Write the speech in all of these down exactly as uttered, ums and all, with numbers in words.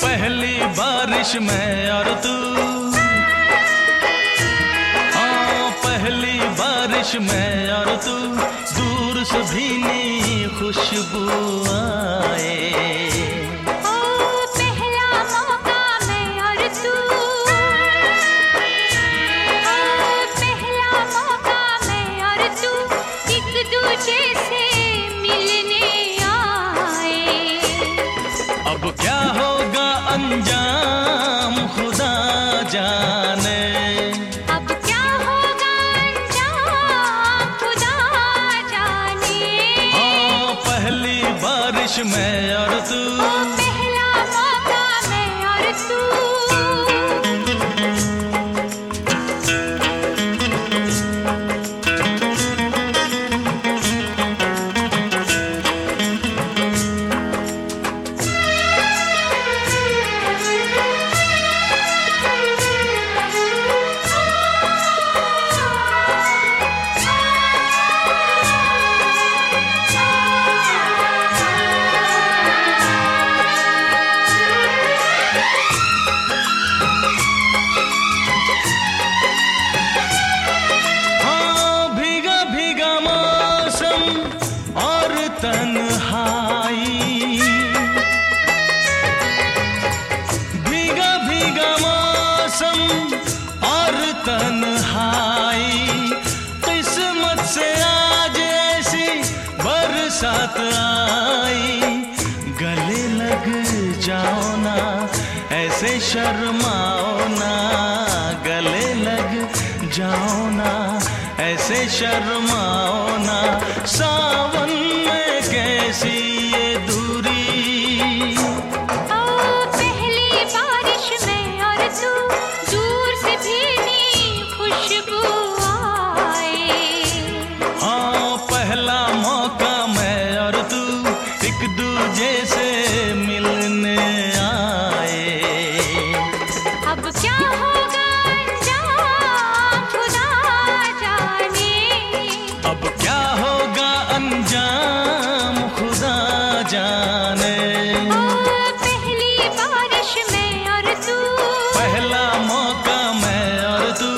पहली बारिश में और तू, हाँ पहली बारिश में और तू, दूर से भीनी खुशबू आए। अब क्या होगा अंजाम खुदा जाने, अब क्या होगा अंजाम खुदा जाने। हाँ पहली बारिश में और तू, पहला मौका मैं और तू। तन्हाई भीगा भीगा मौसम और तन्हाई, किस्मत से आज ऐसी बरसात आई। गले लग जाओ ना ऐसे शर्माओ ना, गले लग जाओ ना ऐसे शर्माओ ना। सावन में कैसी ये दूरी, ओ पहली बारिश में और तू, दूर से भीनी खुशबू आए। हाँ पहला मौका मैं और तू, एक दूजे से मिलने आए। अब क्या होगा अंजाम खुदा जाने, अब क्या होगा अंजाम खुदा जाने। ओ पहली बारिश में और तू, पहला मौका मैं और तू।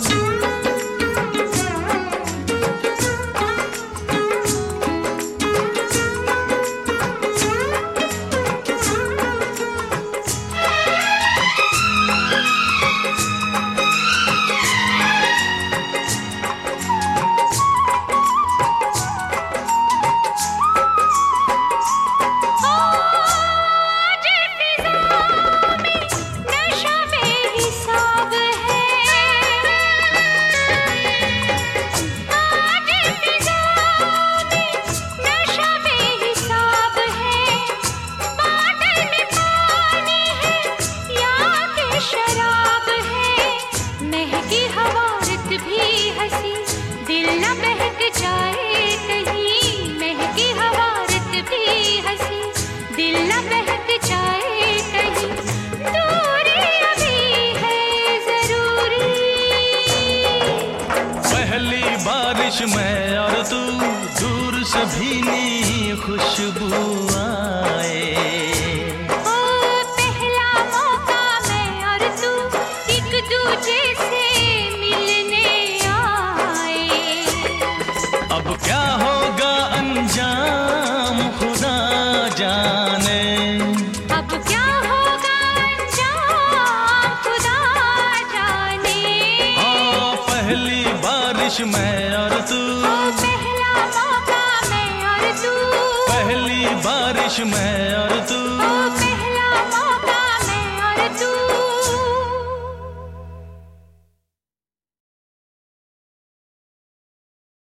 दिल न बहक जाए कहीं, महकी हवा रत भी हंसी, दिल न बहक जाए कहीं, दूरी अभी है जरूरी। पहली बारिश में और तू, दूर से भीनी खुशबू आए। ओ पहला मौका मैं और तू, एक दूजे से मिलने आए। अब क्या होगा अंजाम खुदा जाने, अब क्या होगा अंजाम खुदा जाने। हाँ पहली बारिश में और तू, पहला मौका मैं और तू, पहली बारिश में और